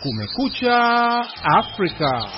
Kumekucha Afrika.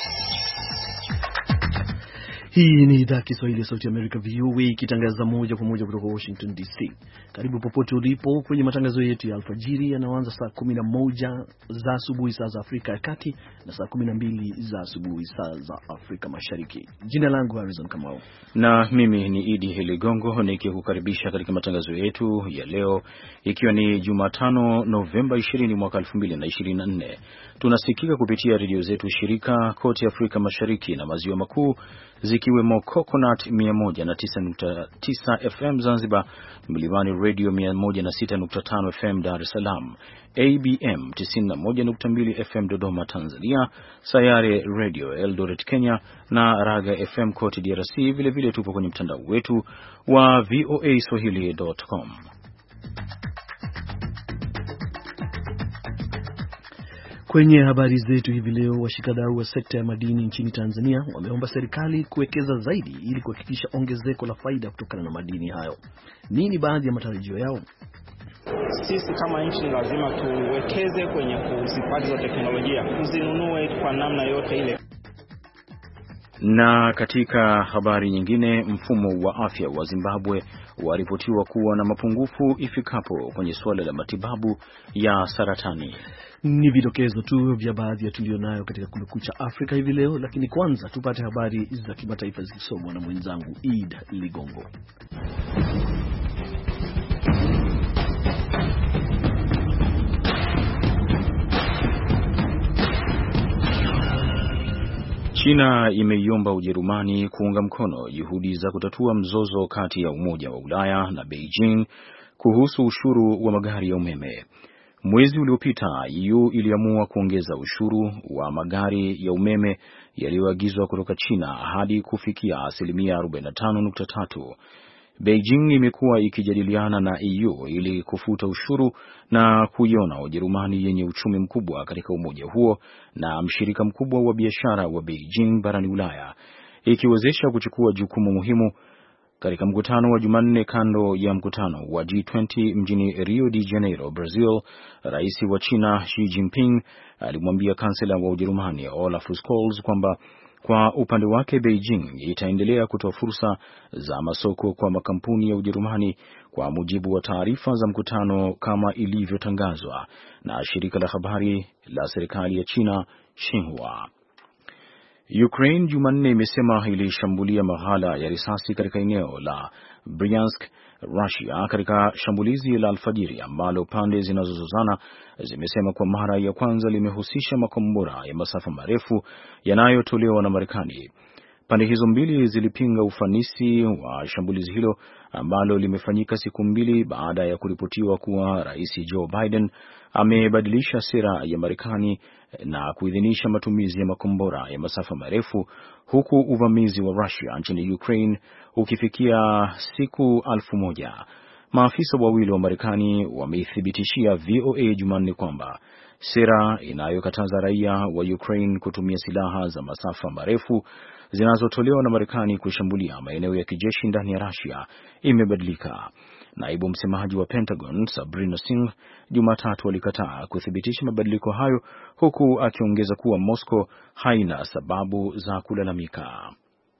Hii ni idhaa Kiswahili ya Sauti ya Amerika VOA ikitangaza moja kwa moja kutoka Washington DC. Karibu popote ulipo kwenye matangazo yetu ya alfajiri yanayoanza saa 11 za asubuhi saa za Afrika ya Kati na saa 12 za asubuhi saa za Afrika Mashariki. Jina langu Harrison Kamau. Na mimi ni Idi Heligongo nikikukaribisha katika matangazo yetu ya leo ikiwa ni Jumatano Novemba 20 mwaka 2024. Tunasikika kupitia redio zetu shirika kote Afrika Mashariki na Maziwa Makuu zikiwemo Coconut 109.9 FM Zanzibar, Mlimani Radio 106.5 FM Dar es Salaam, ABM 91.2 FM Dodoma Tanzania, Sayare Radio Eldoret Kenya na Raga FM kote DRC. Vile tupo kwenye mtandao wetu wa voaswahili.com. Kwenye habari zetu hivi leo, washikadau wa sekta ya madini nchini Tanzania wameomba serikali kuwekeza zaidi ili kuhakikisha ongezeko la faida kutokana na madini hayo. Nini baadhi ya matarajio yao? Sisi kama nchi lazima tuwekeze kwenye kuzipata za teknolojia, tuzinunue kwa namna yote ile. Na katika habari nyingine, mfumo wa afya wa Zimbabwe waripotiwa kuwa na mapungufu ifikapo kwenye suala la matibabu ya saratani. Ni vidokezo tu vya baadhi ya tulionayo katika Kumekucha Afrika hivi leo, lakini kwanza tupate habari za kimataifa zikisomwa na mwenzangu Id Ligongo. China imeiomba Ujerumani kuunga mkono juhudi za kutatua mzozo kati ya Umoja wa Ulaya na Beijing kuhusu ushuru wa magari ya umeme. Mwezi uliopita, EU iliamua kuongeza ushuru wa magari ya umeme yaliyoagizwa kutoka China hadi kufikia 45.3%. Beijing imekuwa ikijadiliana na EU ili kufuta ushuru na kuiona Ujerumani yenye uchumi mkubwa katika umoja huo na mshirika mkubwa wa biashara wa Beijing barani Ulaya, ikiwezesha kuchukua jukumu muhimu. Katika mkutano wa Jumanne kando ya mkutano wa G20 mjini Rio de Janeiro, Brazil, rais wa China Xi Jinping alimwambia kansela wa Ujerumani Olaf Scholz kwamba kwa upande wake Beijing itaendelea kutoa fursa za masoko kwa makampuni ya Ujerumani kwa mujibu wa taarifa za mkutano kama ilivyotangazwa na shirika la habari la serikali ya China Xinhua. Ukraine Jumanne imesema ilishambulia maghala ya risasi katika eneo la Bryansk, Russia, katika shambulizi la alfajiri ambalo pande zinazozozana zimesema kwa mara ya kwanza limehusisha makombora ya masafa marefu yanayotolewa na Marekani. Pande hizo mbili zilipinga ufanisi wa shambulizi hilo ambalo limefanyika siku mbili baada ya kuripotiwa kuwa Rais Joe Biden amebadilisha sera ya Marekani na kuidhinisha matumizi ya makombora ya masafa marefu, huku uvamizi wa Russia nchini Ukraine ukifikia siku 1000. Maafisa wawili wa Marekani wameithibitishia VOA Jumanne kwamba sera inayokataza raia wa Ukraine kutumia silaha za masafa marefu zinazotolewa na Marekani kushambulia maeneo ya kijeshi ndani ya Russia imebadilika. Naibu msemaji wa Pentagon Sabrina Singh Jumatatu alikataa kuthibitisha mabadiliko hayo, huku akiongeza kuwa Moscow haina sababu za kulalamika.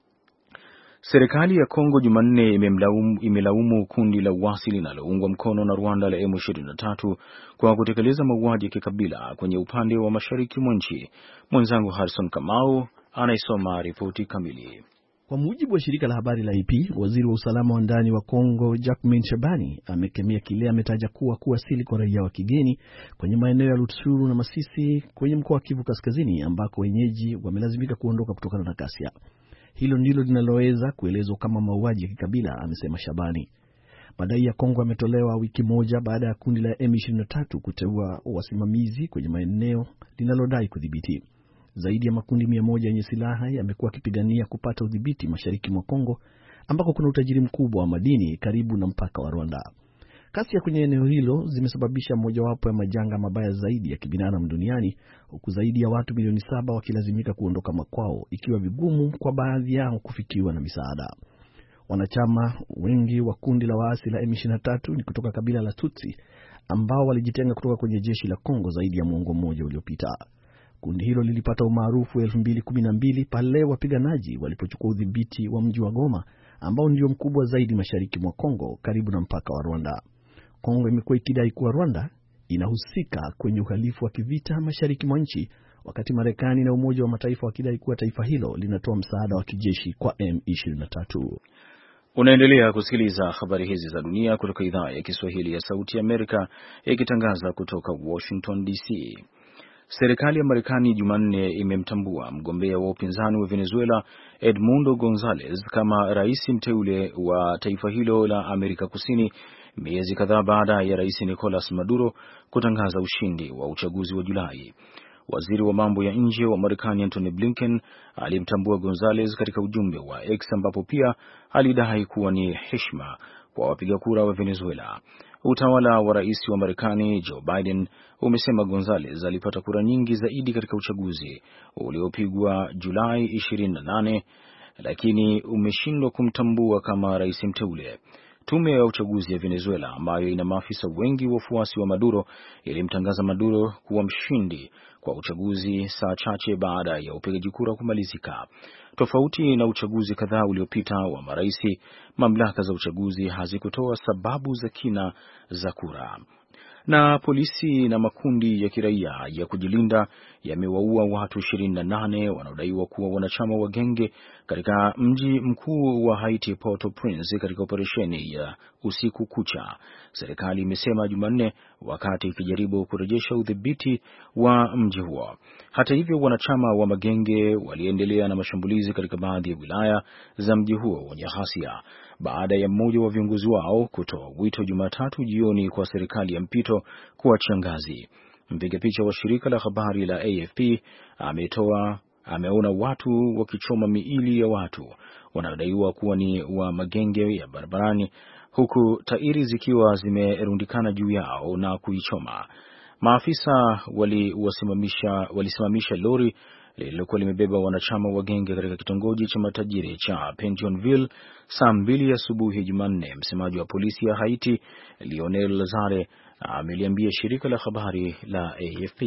Serikali ya Kongo Jumanne imelaumu kundi la uasi linaloungwa mkono na Rwanda la M23 kwa kutekeleza mauaji ya kikabila kwenye upande wa mashariki mwa nchi. Mwenzangu Harrison Kamau anaisoma ripoti kamili. Kwa mujibu wa shirika la habari la AP, waziri wa usalama wa ndani wa Kongo Jacquemain Shabani amekemea kile ametaja kuwa kuwasili kwa raia wa kigeni kwenye maeneo ya Rutshuru na Masisi kwenye mkoa wa Kivu Kaskazini ambako wenyeji wamelazimika kuondoka kutokana na ghasia. Hilo ndilo linaloweza kuelezwa kama mauaji ya kikabila, amesema Shabani. Madai ya Kongo yametolewa wiki moja baada ya kundi la M23 kuteua wasimamizi kwenye maeneo linalodai kudhibiti. Zaidi ya makundi 100 yenye silaha yamekuwa yakipigania kupata udhibiti mashariki mwa Kongo ambako kuna utajiri mkubwa wa madini karibu na mpaka wa Rwanda. Kasi ya kwenye eneo hilo zimesababisha mojawapo ya majanga mabaya zaidi ya kibinadamu duniani, huku zaidi ya watu milioni 7 wakilazimika kuondoka makwao, ikiwa vigumu kwa baadhi yao kufikiwa na misaada. Wanachama wengi wa kundi la waasi la M23 ni kutoka kabila la Tutsi ambao walijitenga kutoka kwenye jeshi la Kongo zaidi ya muongo mmoja uliopita. Kundi hilo lilipata umaarufu 2012 pale wapiganaji walipochukua udhibiti wa mji wa Goma ambao ndio mkubwa zaidi mashariki mwa Kongo karibu na mpaka wa Rwanda. Kongo imekuwa ikidai kuwa Rwanda inahusika kwenye uhalifu wa kivita mashariki mwa nchi, wakati Marekani na Umoja wa Mataifa wakidai kuwa taifa hilo linatoa msaada wa kijeshi kwa M23. Unaendelea kusikiliza habari hizi za dunia kutoka idhaa ya Kiswahili ya Sauti ya Amerika ikitangaza kutoka Washington DC. Serikali ya Marekani Jumanne imemtambua mgombea wa upinzani wa Venezuela Edmundo Gonzalez kama rais mteule wa taifa hilo la Amerika Kusini, miezi kadhaa baada ya Rais Nicolas Maduro kutangaza ushindi wa uchaguzi wa Julai. Waziri wa mambo ya nje wa Marekani Antony Blinken alimtambua Gonzalez katika ujumbe wa X, ambapo pia alidai kuwa ni heshima kwa wapiga kura wa Venezuela. Utawala wa rais wa Marekani Joe Biden umesema Gonzalez alipata kura nyingi zaidi katika uchaguzi uliopigwa Julai 28, lakini umeshindwa kumtambua kama rais mteule. Tume ya uchaguzi ya Venezuela, ambayo ina maafisa wengi wafuasi wa Maduro, ilimtangaza Maduro kuwa mshindi kwa uchaguzi saa chache baada ya upigaji kura kumalizika. Tofauti na uchaguzi kadhaa uliopita wa maraisi, mamlaka za uchaguzi hazikutoa sababu za kina za kura. Na polisi na makundi ya kiraia ya kujilinda yamewaua watu 28 wanaodaiwa kuwa wanachama wa genge katika mji mkuu wa Haiti, Port-au-Prince, katika operesheni ya usiku kucha, serikali imesema Jumanne, wakati ikijaribu kurejesha udhibiti wa mji huo. Hata hivyo, wanachama wa magenge waliendelea na mashambulizi katika baadhi ya wilaya za mji huo wenye ghasia, baada ya mmoja wa viongozi wao kutoa wito Jumatatu jioni kwa serikali ya mpito kuachia ngazi. Mpiga picha wa shirika la habari la AFP ameona watu wakichoma miili ya watu wanaodaiwa kuwa ni wa magenge ya barabarani, huku tairi zikiwa zimerundikana juu yao na kuichoma. Maafisa walisimamisha lori lililokuwa limebeba wanachama wa genge katika kitongoji cha matajiri cha Pentonville saa 2 asubuhi Jumanne. Msemaji wa polisi ya Haiti, Lionel Lazare, ameliambia shirika la habari la AFP.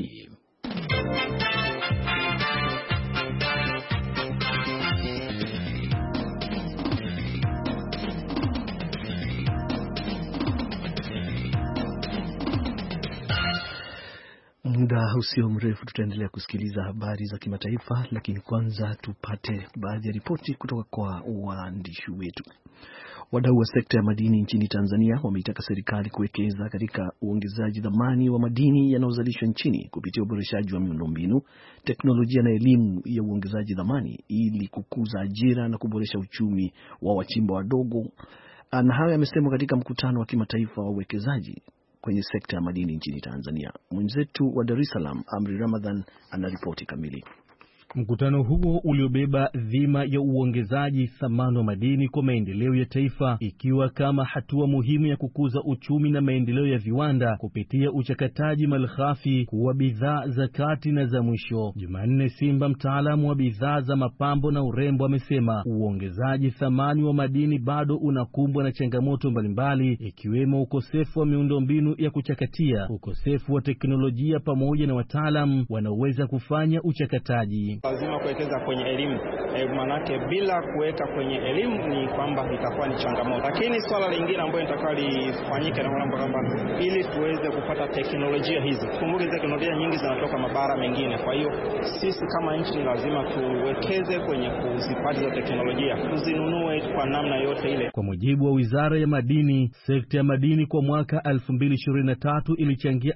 Muda usio mrefu tutaendelea kusikiliza habari za kimataifa, lakini kwanza tupate baadhi ya ripoti kutoka kwa waandishi wetu. Wadau wa sekta ya madini nchini Tanzania wameitaka serikali kuwekeza katika uongezaji dhamani wa madini yanayozalishwa nchini kupitia uboreshaji wa miundombinu, teknolojia na elimu ya uongezaji dhamani ili kukuza ajira na kuboresha uchumi wa wachimba wadogo. Na hayo yamesemwa katika mkutano wa kimataifa wa uwekezaji kwenye sekta ya madini nchini Tanzania. Mwenzetu wa Dar es Salaam, Amri Ramadhan, anaripoti kamili. Mkutano huo uliobeba dhima ya uongezaji thamani wa madini kwa maendeleo ya taifa, ikiwa kama hatua muhimu ya kukuza uchumi na maendeleo ya viwanda kupitia uchakataji malighafi kuwa bidhaa za kati na za mwisho. Jumanne Simba, mtaalamu wa bidhaa za mapambo na urembo, amesema uongezaji thamani wa madini bado unakumbwa na changamoto mbalimbali, ikiwemo ukosefu wa miundombinu ya kuchakatia, ukosefu wa teknolojia pamoja na wataalamu wanaoweza kufanya uchakataji. Lazima kuwekeza kwenye elimu. Manake bila kuweka kwenye elimu ni kwamba itakuwa ni changamoto. Lakini swala lingine ambalo litakuwa lifanyike na kwamba ili tuweze kupata teknolojia hizi. Kumbuka teknolojia nyingi zinatoka mabara mengine. Kwa hiyo sisi kama nchi ni lazima tuwekeze kwenye kuzipata hizo teknolojia, tuzinunue kwa namna yote ile. Kwa mujibu wa Wizara ya Madini, sekta ya madini kwa mwaka 2023 ilichangia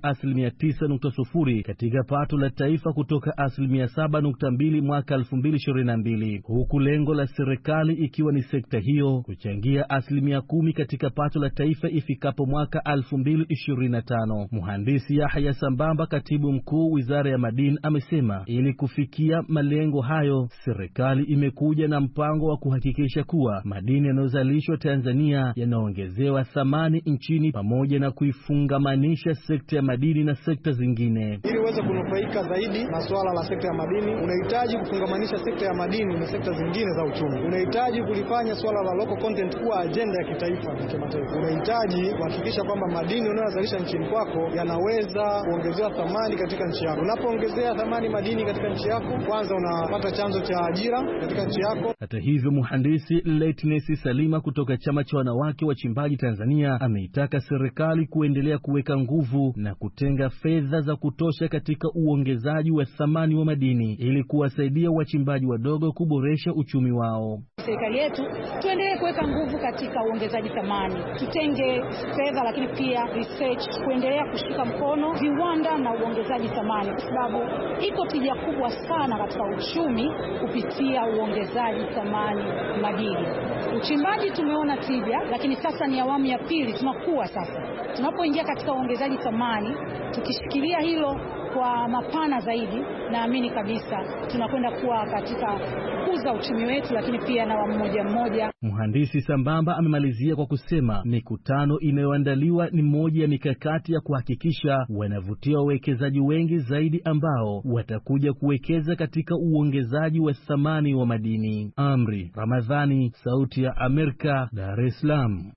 9.0% katika pato la taifa kutoka 7.2 mwaka 2022, huku lengo la serikali ikiwa ni sekta hiyo kuchangia 10% katika pato la taifa ifikapo mwaka 2025. Mhandisi Yahya Sambamba, katibu mkuu Wizara ya Madini, amesema ili kufikia malengo hayo, serikali imekuja na mpango wa kuhakikisha kuwa madini yanayozalishwa Tanzania yanaongezewa thamani nchini pamoja na kuifungamanisha sekta ya madini na sekta zingine. Ili uweze kunufaika zaidi na swala la sekta ya madini, unahitaji kufungamanisha sekta ya madini na sekta zingine za uchumi. Unahitaji kulifanya swala la local content kuwa agenda ya kitaifa na kimataifa. Unahitaji kuhakikisha kwamba madini unayozalisha nchini kwako yanaweza kuongezewa thamani katika nchi yako. Unapoongezea thamani madini katika nchi yako, kwanza unapata chanzo cha ajira katika nchi yako. Hata hivyo, mhandisi Lightness Salima kutoka chama cha wanawake wachimbaji Tanzania ameitaka serikali kuendelea kuweka nguvu na kutenga fedha za kutosha katika uongezaji wa thamani wa madini ili kuwasaidia wachimbaji wadogo kuboresha uchumi wao. Serikali yetu tuendelee kuweka nguvu katika uongezaji thamani. Tutenge fedha lakini pia research, kuendelea kushika mkono viwanda na uongezaji thamani, kwa sababu iko tija kubwa sana katika uchumi kupitia uongezaji thamani madini. Uchimbaji tumeona tija, lakini sasa ni awamu ya pili, tunakuwa sasa. Tunapoingia katika uongezaji thamani, tukishikilia hilo kwa mapana zaidi, naamini kabisa tunakwenda kuwa katika kukuza uchumi wetu, lakini pia na wa mmoja mmoja. Mhandisi sambamba amemalizia kwa kusema mikutano inayoandaliwa ni moja ya mikakati ya kuhakikisha wanavutia wawekezaji wengi zaidi ambao watakuja kuwekeza katika uongezaji wa thamani wa madini. Amri Ramadhani, Sauti ya Amerika, Dar es Salaam.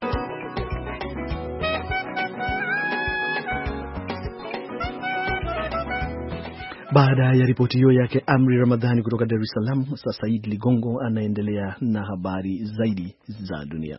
Baada ya ripoti hiyo yake Amri Ramadhani kutoka Dar es Salaam, sasa Idi Ligongo anaendelea na habari zaidi za dunia.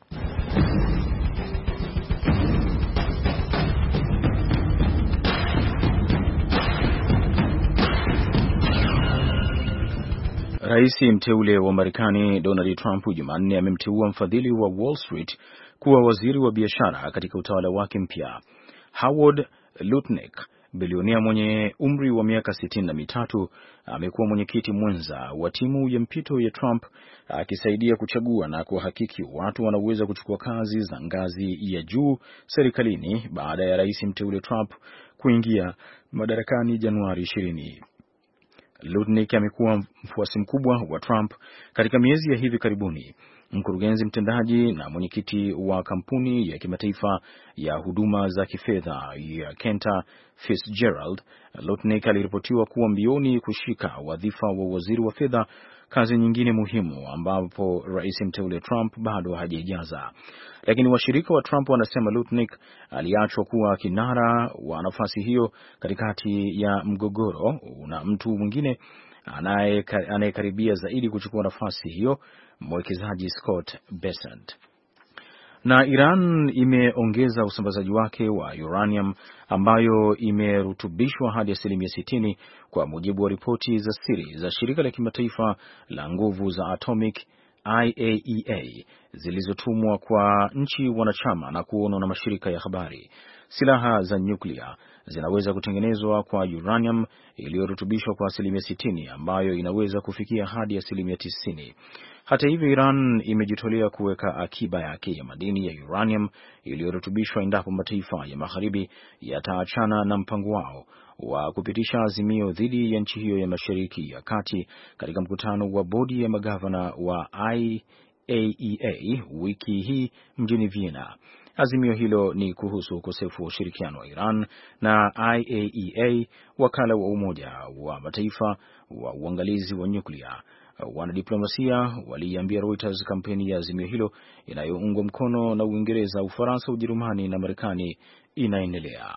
Rais mteule wa Marekani Donald Trump Jumanne amemteua mfadhili wa Wall Street kuwa waziri wa biashara katika utawala wake mpya. Howard Lutnick, bilionea mwenye umri wa miaka 63, amekuwa mwenyekiti mwenza wa timu ya mpito ya Trump, akisaidia kuchagua na kuhakiki watu wanaweza kuchukua kazi za ngazi ya juu serikalini baada ya rais mteule Trump kuingia madarakani Januari 20. Lutnick amekuwa mfuasi mkubwa wa Trump katika miezi ya hivi karibuni. Mkurugenzi mtendaji na mwenyekiti wa kampuni ya kimataifa ya huduma za kifedha ya Cantor Fitzgerald, Lutnick aliripotiwa kuwa mbioni kushika wadhifa wa waziri wa fedha, kazi nyingine muhimu ambapo rais mteule Trump bado hajaijaza. Lakini washirika wa Trump wanasema Lutnick aliachwa kuwa kinara wa nafasi hiyo katikati ya mgogoro na mtu mwingine anayekaribia zaidi kuchukua nafasi hiyo, mwekezaji Scott Bessent. Na Iran imeongeza usambazaji wake wa uranium ambayo imerutubishwa hadi 60% kwa mujibu wa ripoti za siri za shirika la kimataifa la nguvu za atomic IAEA zilizotumwa kwa nchi wanachama na kuonwa na mashirika ya habari. Silaha za nyuklia zinaweza kutengenezwa kwa uranium iliyorutubishwa kwa 60% ambayo inaweza kufikia hadi 90%. Hata hivyo, Iran imejitolea kuweka akiba yake ya madini ya uranium iliyorutubishwa endapo mataifa ya magharibi yataachana na mpango wao wa kupitisha azimio dhidi ya nchi hiyo ya Mashariki ya Kati katika mkutano wa bodi ya magavana wa IAEA wiki hii mjini Vienna. Azimio hilo ni kuhusu ukosefu wa ushirikiano wa Iran na IAEA, wakala wa Umoja wa Mataifa wa uangalizi wa nyuklia. Wanadiplomasia waliambia Reuters kampeni ya azimio hilo inayoungwa mkono na Uingereza, Ufaransa, Ujerumani na Marekani inaendelea.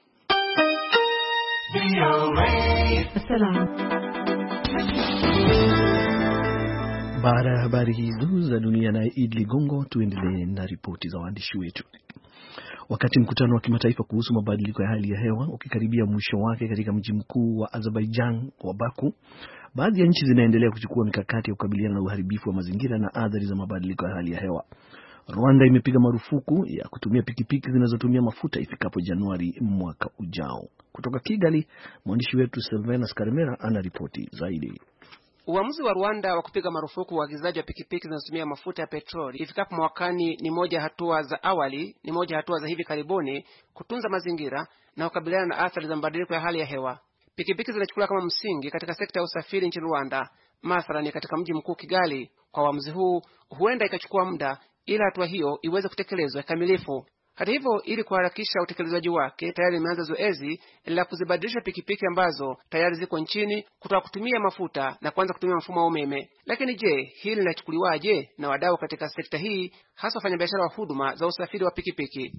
Baada ya habari hizo za dunia na Idi Ligongo, tuendelee na ripoti za waandishi wetu. Wakati mkutano wa kimataifa kuhusu mabadiliko ya hali ya hewa ukikaribia mwisho wake katika mji mkuu wa Azerbaijan wa Baku, baadhi ya nchi zinaendelea kuchukua mikakati ya kukabiliana na uharibifu wa mazingira na athari za mabadiliko ya hali ya hewa. Rwanda imepiga marufuku ya kutumia pikipiki zinazotumia mafuta ifikapo Januari mwaka ujao. Kutoka Kigali, mwandishi wetu Silvanus Karemera ana ripoti zaidi. Uamuzi wa Rwanda wa kupiga marufuku uagizaji wa pikipiki zinazotumia mafuta ya petroli ifikapo mwakani ni moja hatua za awali, ni moja hatua za hivi karibuni kutunza mazingira na kukabiliana na athari za mabadiliko ya hali ya hewa. Pikipiki zinachukuliwa kama msingi katika sekta ya usafiri nchini Rwanda, mathalani katika mji mkuu Kigali. Kwa uamuzi huu huenda ikachukua muda ila hatua hiyo iweze kutekelezwa kikamilifu. Hata hivyo, ili kuharakisha utekelezaji wake, tayari imeanza zoezi la kuzibadilisha pikipiki ambazo tayari ziko nchini kutoka kutumia mafuta na kuanza kutumia mfumo wa umeme. Lakini je, hili linachukuliwaje na wadau katika sekta hii, hasa wafanyabiashara wa huduma za usafiri wa pikipiki?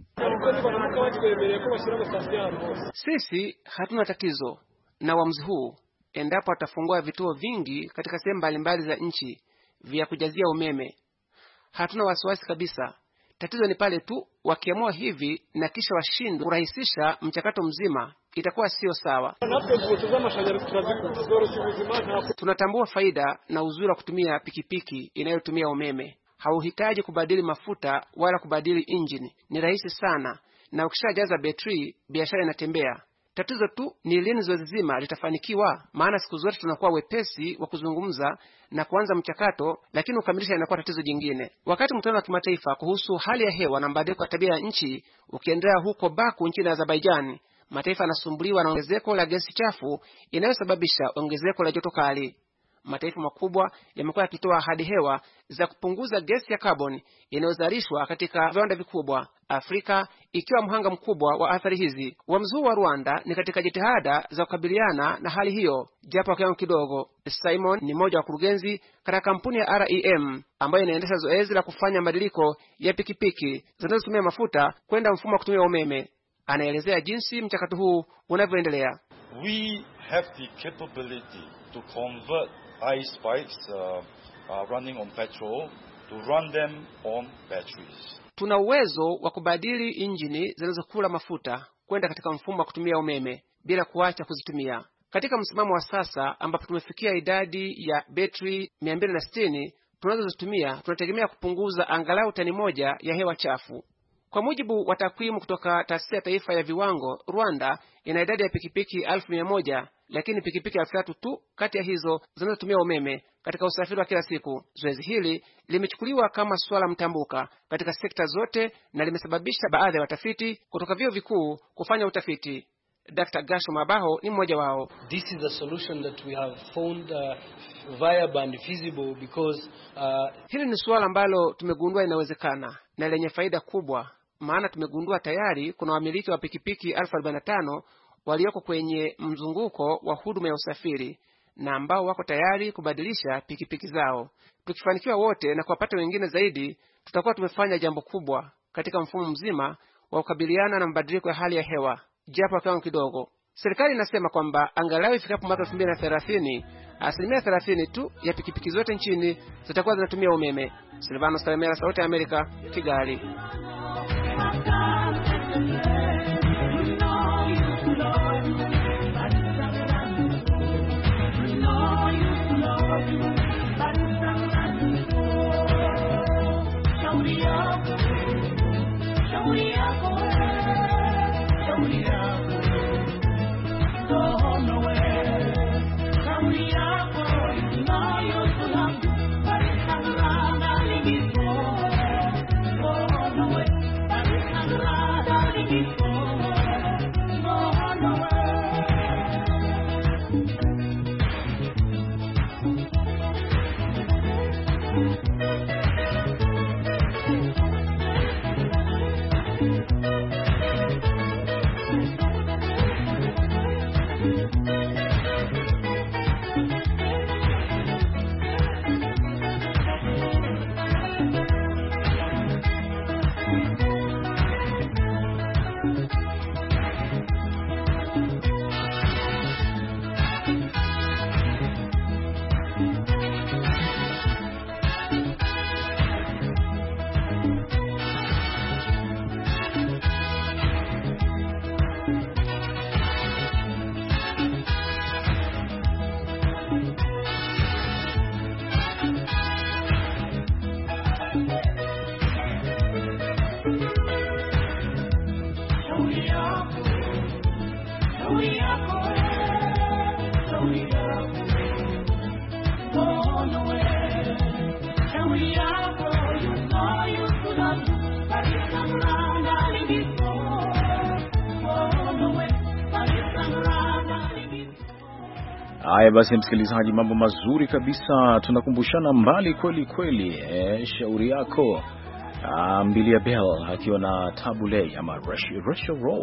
Sisi hatuna tatizo na uamuzi huu endapo atafungua vituo vingi katika sehemu mbalimbali za nchi vya kujazia umeme. Hatuna wasiwasi kabisa. Tatizo ni pale tu wakiamua hivi na kisha washindwe kurahisisha mchakato mzima, itakuwa sio sawa. Tunatambua faida na uzuri wa kutumia pikipiki inayotumia umeme. Hauhitaji kubadili mafuta wala kubadili injini. Ni rahisi sana, na ukishajaza betri biashara inatembea. Tatizo tu ni lini zoezi zima litafanikiwa, maana siku zote tunakuwa wepesi wa kuzungumza na kuanza mchakato, lakini ukamilisha inakuwa tatizo jingine. Wakati mkutano wa kimataifa kuhusu hali ya hewa na mabadiliko ya tabia ya nchi ukiendelea huko Baku nchini Azerbaijan, mataifa yanasumbuliwa na ongezeko la gesi chafu inayosababisha ongezeko la joto kali. Mataifa makubwa yamekuwa yakitoa ahadi hewa za kupunguza gesi ya carbon inayozalishwa katika viwanda vikubwa, Afrika ikiwa mhanga mkubwa wa athari hizi. Uamuzi wa Rwanda ni katika jitihada za kukabiliana na hali hiyo, japo kwa kiwango kidogo. Simon ni mmoja wa kurugenzi katika kampuni ya REM ambayo inaendesha zoezi la kufanya mabadiliko ya pikipiki zinazotumia mafuta kwenda mfumo wa kutumia umeme. Anaelezea jinsi mchakato huu unavyoendelea. We have the capability to convert ICE bikes running on petrol to run them on batteries. Tuna uwezo wa kubadili injini zinazokula mafuta kwenda katika mfumo wa kutumia umeme bila kuacha kuzitumia. Katika msimamo wa sasa ambapo tumefikia idadi ya betri 260 tunazozitumia, tunategemea kupunguza angalau tani moja ya hewa chafu. Kwa mujibu wa takwimu kutoka Taasisi ya Taifa ya Viwango, Rwanda ina idadi ya pikipiki 1,100, lakini pikipiki 3,000 tu kati ya hizo zinazotumia umeme katika usafiri wa kila siku. Zoezi hili limechukuliwa kama swala mtambuka katika sekta zote na limesababisha baadhi ya watafiti kutoka vyuo vikuu kufanya utafiti. Dr. Gasho Mabaho ni mmoja wao. This is a solution that we have found viable and feasible because hili ni swala ambalo tumegundua inawezekana na lenye faida kubwa, maana tumegundua tayari kuna wamiliki wa pikipiki 45,000 walioko kwenye mzunguko wa huduma ya usafiri na ambao wako tayari kubadilisha pikipiki zao. Tukifanikiwa wote na kuwapata wengine zaidi, tutakuwa tumefanya jambo kubwa katika mfumo mzima wa kukabiliana na mabadiliko ya hali ya hewa, japo kwa kiwango kidogo. Serikali inasema kwamba angalau ifikapo mwaka 2030, 30% tu ya pikipiki zote nchini zitakuwa zinatumia umeme. Silvanos Kalemera, Sauti ya Amerika, Kigali. Haya basi, msikilizaji, mambo mazuri kabisa, tunakumbushana mbali kweli kweli. Shauri yako Mbilia Bell akiwa na tabule ama Rachel Roll.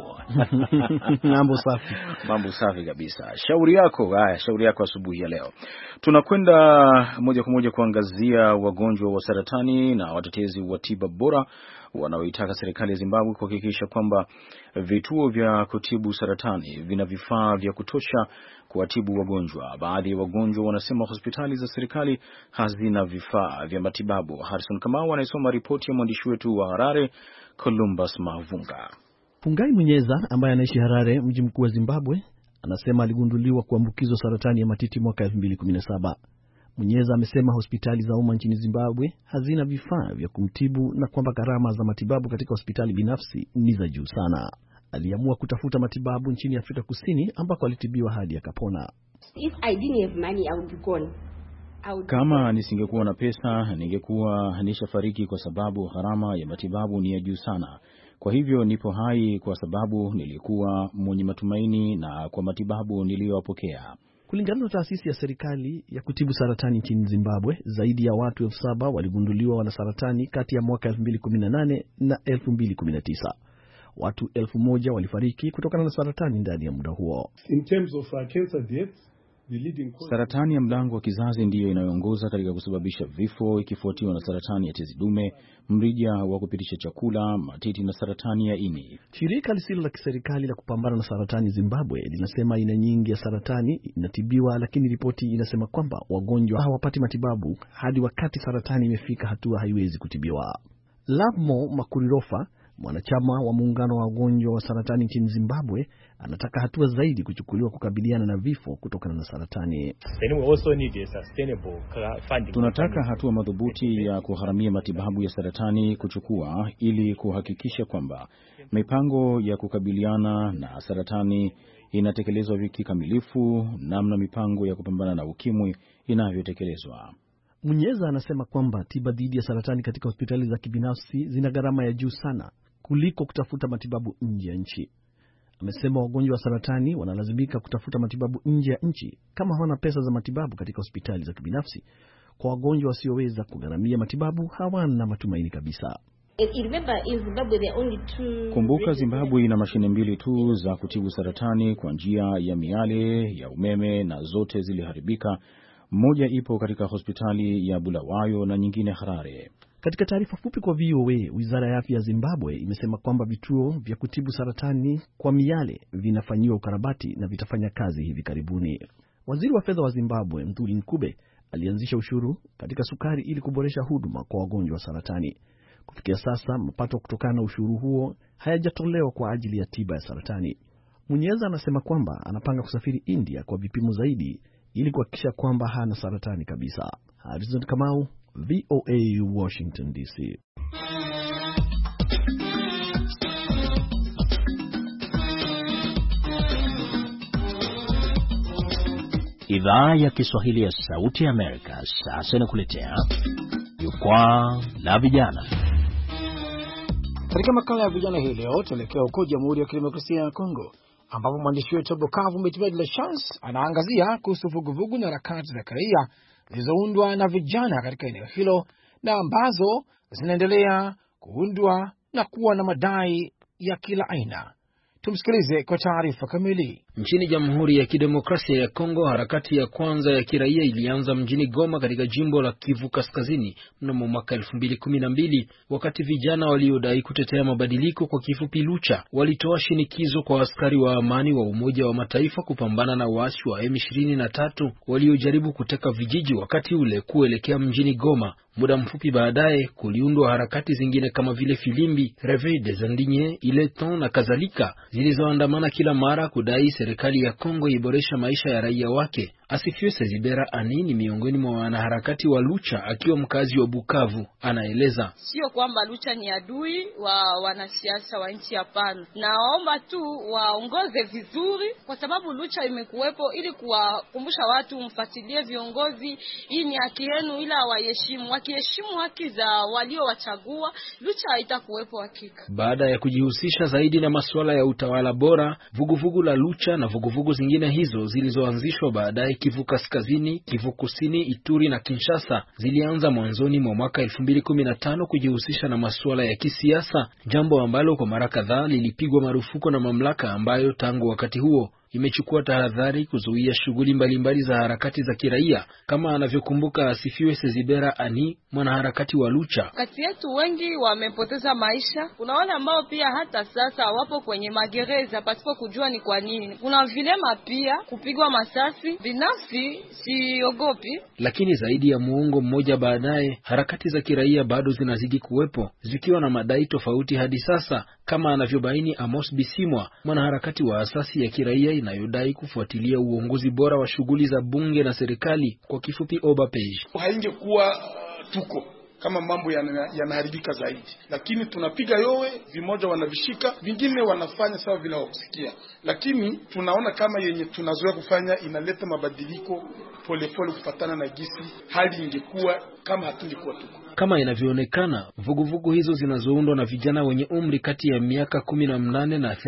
Mambo safi kabisa. Shauri yako asubuhi ya leo. Tunakwenda moja kwa moja kuangazia wagonjwa wa saratani na watetezi wa tiba bora wanaoitaka serikali ya Zimbabwe kuhakikisha kwamba vituo vya kutibu saratani vina vifaa vya kutosha kuwatibu wagonjwa. Baadhi ya wagonjwa wanasema hospitali za serikali hazina vifaa vya matibabu. Harrison Kamau anasoma ripoti ya mwandishi wetu wa Harare, Columbus Mavunga. Fungai Munyeza ambaye anaishi Harare, mji mkuu wa Zimbabwe, anasema aligunduliwa kuambukizwa saratani ya matiti mwaka 2017. Munyeza amesema hospitali za umma nchini Zimbabwe hazina vifaa vya kumtibu na kwamba gharama za matibabu katika hospitali binafsi ni za juu sana. Aliamua kutafuta matibabu nchini Afrika Kusini ambako alitibiwa hadi akapona. Kama nisingekuwa na pesa, ningekuwa nishafariki kwa sababu gharama ya matibabu ni ya juu sana. Kwa hivyo nipo hai kwa sababu nilikuwa mwenye matumaini na kwa matibabu niliyopokea. Kulingana na taasisi ya serikali ya kutibu saratani nchini Zimbabwe, zaidi ya watu 7,000 waligunduliwa wana saratani kati ya mwaka 2018 na 2019. Watu 1,000 walifariki kutokana na saratani ndani ya muda huo. In terms of cancer deaths, saratani ya mlango wa kizazi ndiyo inayoongoza katika kusababisha vifo, ikifuatiwa na saratani ya tezi dume, mrija wa kupitisha chakula, matiti na saratani ya ini. Shirika lisilo la kiserikali la kupambana na saratani Zimbabwe linasema aina nyingi ya saratani inatibiwa, lakini ripoti inasema kwamba wagonjwa hawapati matibabu hadi wakati saratani imefika hatua haiwezi kutibiwa. Lavmo Makurirofa, mwanachama wa muungano wa wagonjwa wa saratani nchini Zimbabwe, anataka hatua zaidi kuchukuliwa kukabiliana na vifo kutokana na saratani. Tunataka hatua madhubuti ya kugharamia matibabu ya saratani kuchukua ili kuhakikisha kwamba mipango ya kukabiliana na saratani inatekelezwa kikamilifu, namna mipango ya kupambana na ukimwi inavyotekelezwa. Munyeza anasema kwamba tiba dhidi ya saratani katika hospitali za kibinafsi zina gharama ya juu sana kuliko kutafuta matibabu nje ya nchi. Amesema wagonjwa wa saratani wanalazimika kutafuta matibabu nje ya nchi kama hawana pesa za matibabu katika hospitali za kibinafsi. Kwa wagonjwa wasioweza kugharamia matibabu, hawana matumaini kabisa. Kumbuka, Zimbabwe ina mashine 2 tu za kutibu saratani kwa njia ya miale ya umeme na zote ziliharibika. Moja ipo katika hospitali ya Bulawayo na nyingine Harare. Katika taarifa fupi kwa VOA, Wizara ya Afya ya Zimbabwe imesema kwamba vituo vya kutibu saratani kwa miale vinafanyiwa ukarabati na vitafanya kazi hivi karibuni. Waziri wa fedha wa Zimbabwe, Mthuli Ncube, alianzisha ushuru katika sukari ili kuboresha huduma kwa wagonjwa wa saratani. Kufikia sasa, mapato kutokana na ushuru huo hayajatolewa kwa ajili ya tiba ya saratani. Munyeza anasema kwamba anapanga kusafiri India kwa vipimo zaidi ili kuhakikisha kwamba hana saratani kabisa. Harrison Kamau, VOA, Washington DC. Idhaa ya Kiswahili ya Sauti ya Amerika sasa inakuletea Jukwaa la Vijana. Katika makala ya vijana hii leo tuelekea huko Jamhuri ya Kidemokrasia ya Kongo, ambapo mwandishi wetu Bukavu Mitibedi La Chance anaangazia kuhusu vuguvugu na harakati za kiraia zilizoundwa na vijana katika eneo hilo na ambazo zinaendelea kuundwa na kuwa na madai ya kila aina. Tumsikilize kwa taarifa kamili. Nchini Jamhuri ya Kidemokrasia ya Kongo, harakati ya kwanza ya kiraia ilianza mjini Goma katika jimbo la Kivu Kaskazini mnamo mwaka 2012, wakati vijana waliodai kutetea mabadiliko, kwa kifupi Lucha, walitoa shinikizo kwa askari wa amani wa Umoja wa Mataifa kupambana na waasi wa M23 waliojaribu kuteka vijiji wakati ule kuelekea mjini Goma. Muda mfupi baadaye kuliundwa harakati zingine kama vile Filimbi, Réveil des Indignes, Ileton na kadhalika, zilizoandamana kila mara kudai serikali ya Kongo iboresha maisha ya raia wake. Asifiwe Sezibera Ani ni miongoni mwa wanaharakati wa Lucha, akiwa mkazi wa Bukavu. Anaeleza, sio kwamba Lucha ni adui wa wanasiasa wa nchi, hapana. Naomba tu waongoze vizuri, kwa sababu Lucha imekuwepo ili kuwakumbusha watu mfuatilie viongozi. Hii ni haki yenu, ila waheshimu. Wakiheshimu haki za waliowachagua, Lucha haitakuwepo hakika. Baada ya kujihusisha zaidi na masuala ya utawala bora, vuguvugu la Lucha na vuguvugu zingine hizo zilizoanzishwa baadaye Kivu Kaskazini, Kivu Kusini, Ituri na Kinshasa zilianza mwanzoni mwa mwaka 2015 kujihusisha na masuala ya kisiasa, jambo ambalo kwa mara kadhaa lilipigwa marufuku na mamlaka ambayo tangu wakati huo imechukua tahadhari kuzuia shughuli mbalimbali za harakati za kiraia, kama anavyokumbuka Asifiwe Sezibera Ani, mwanaharakati wa Lucha. Kati yetu wengi wamepoteza maisha. Kuna wale ambao pia hata sasa wapo kwenye magereza pasipo kujua ni kwa nini. Kuna vilema pia kupigwa masasi. Binafsi siogopi. Lakini zaidi ya muongo mmoja baadaye, harakati za kiraia bado zinazidi kuwepo, zikiwa na madai tofauti hadi sasa, kama anavyobaini Amos Bisimwa, mwanaharakati wa asasi ya kiraia inayodai kufuatilia uongozi bora wa shughuli za bunge na serikali, kwa kifupi Obapej. Haingekuwa tuko kama mambo yanaharibika zaidi, lakini tunapiga yowe, vimoja wanavishika, vingine wanafanya sawa vile wakusikia, lakini tunaona kama yenye tunazoea kufanya inaleta mabadiliko polepole kufatana na gisi hali ingekuwa kama hatungekuwa tuko. Kama inavyoonekana, vuguvugu hizo zinazoundwa na vijana wenye umri kati ya miaka 18 na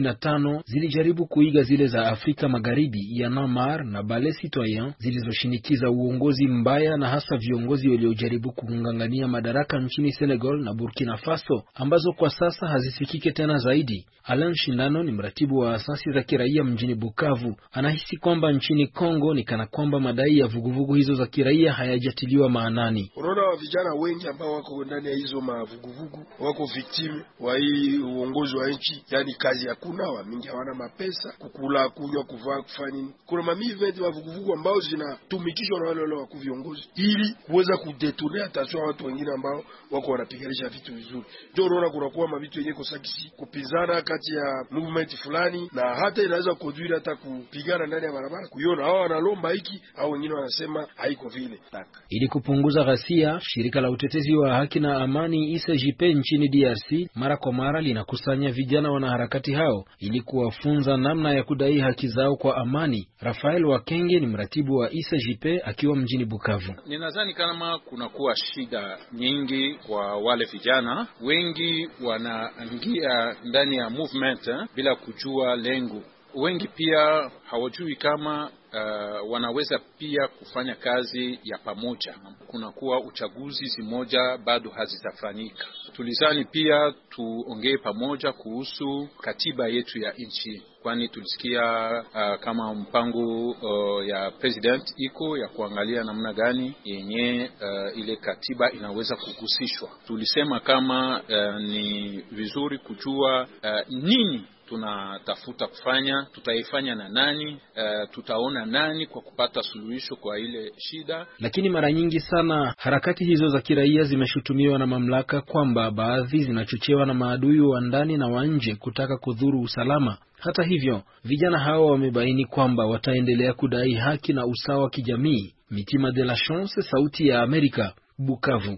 35 zilijaribu kuiga zile za Afrika Magharibi ya Namar na Balai Citoyen, zilizoshinikiza uongozi mbaya na hasa viongozi waliojaribu kungangania madaraka nchini Senegal na Burkina Faso, ambazo kwa sasa hazisikike tena zaidi. Alain Shindano ni mratibu wa asasi za kiraia mjini Bukavu. Anahisi kwamba nchini Kongo ni kana kwamba madai ya vuguvugu hizo za kiraia hayajatiliwa maanani. Unaona wa vijana wengi ambao wako ndani ya hizo mavuguvugu wako victim wa hii uongozi wa nchi, yani kazi hakuna, wa mingi hawana mapesa, kukula, kunywa, kuvaa, kufanya nini. Kuna movement wa vuguvugu ambao zinatumikishwa na wale wa viongozi ili kuweza kudetourner attention watu wengine ambao wako wanapiganisha vitu vizuri. Ndio unaona kuna kuwa mavitu yenyewe kusakisi kupizana kati ya movement fulani, na hata inaweza kuduira hata kupigana ndani ya barabara, kuiona hao wanalomba hiki au wengine wanasema haiko vile. Ili kupunguza ghasia, shirika la utetezi wa haki na amani ICJP nchini DRC mara kwa mara linakusanya vijana wanaharakati hao ili kuwafunza namna ya kudai haki zao kwa amani. Rafael Wakenge ni mratibu wa ICJP akiwa mjini Bukavu. Ninadhani kama kuna kuwa shida nyingi kwa wale vijana, wengi wanaingia ndani ya movement bila kujua lengo. Wengi pia hawajui kama wanaweza pia kufanya kazi ya pamoja. Kuna kuwa uchaguzi zimoja bado hazitafanyika. Tulizani pia tuongee pamoja kuhusu katiba yetu ya nchi, kwani tulisikia kama mpango ya president iko ya kuangalia namna gani yenye ile katiba inaweza kugusishwa. Tulisema kama ni vizuri kujua nini tunatafuta kufanya, tutaifanya na nani, tutaona nani kwa kupata suluhisho kwa ile shida. Lakini mara nyingi sana harakati hizo za kiraia zimeshutumiwa na mamlaka kwamba baadhi zinachochewa na maadui wa ndani na wa nje kutaka kudhuru usalama. Hata hivyo, vijana hao wamebaini kwamba wataendelea kudai haki na usawa kijamii. Mitima de la Chance, Sauti ya Amerika, Bukavu.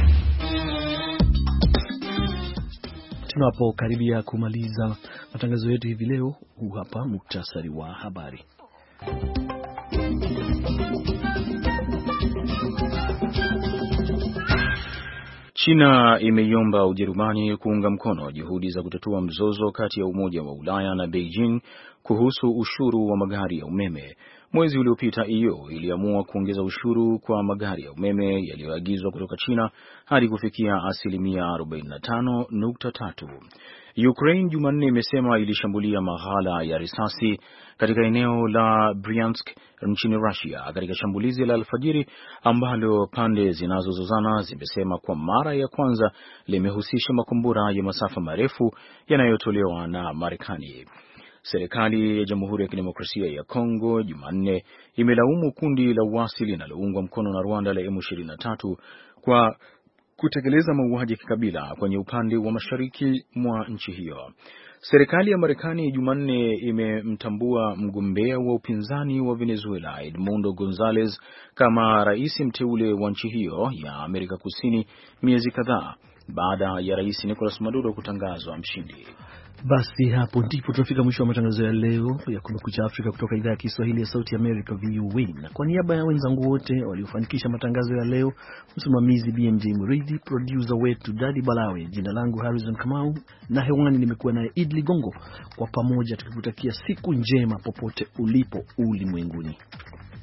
Tunapokaribia kumaliza matangazo yetu hivi leo, huu hapa muktasari wa habari. China imeiomba Ujerumani kuunga mkono juhudi za kutatua mzozo kati ya Umoja wa Ulaya na Beijing kuhusu ushuru wa magari ya umeme. Mwezi uliopita EU iliamua kuongeza ushuru kwa magari ya umeme yaliyoagizwa kutoka China hadi kufikia 45.3. Ukraine Jumanne imesema ilishambulia maghala ya risasi katika eneo la Bryansk nchini Russia katika shambulizi la alfajiri ambalo pande zinazozozana zimesema kwa mara ya kwanza limehusisha makombora ya masafa marefu yanayotolewa na Marekani. Serikali ya Jamhuri ya Kidemokrasia ya Kongo Jumanne imelaumu kundi la uasi linaloungwa mkono na Rwanda la M23 kwa kutekeleza mauaji ya kikabila kwenye upande wa mashariki mwa nchi hiyo. Serikali ya Marekani Jumanne imemtambua mgombea wa upinzani wa Venezuela Edmundo Gonzalez kama rais mteule wa nchi hiyo ya Amerika Kusini miezi kadhaa baada ya Rais Nicolas Maduro kutangazwa mshindi. Basi hapo ndipo tunafika mwisho wa matangazo ya leo ya Kumekucha Afrika kutoka idhaa ya Kiswahili ya Sauti America VOA. Na kwa niaba ya wenzangu wote waliofanikisha matangazo ya leo, msimamizi BMJ Muridi, producer wetu Daddy Balawe, jina langu Harrison Kamau na hewani nimekuwa naye Idli Gongo, kwa pamoja tukikutakia siku njema popote ulipo ulimwenguni.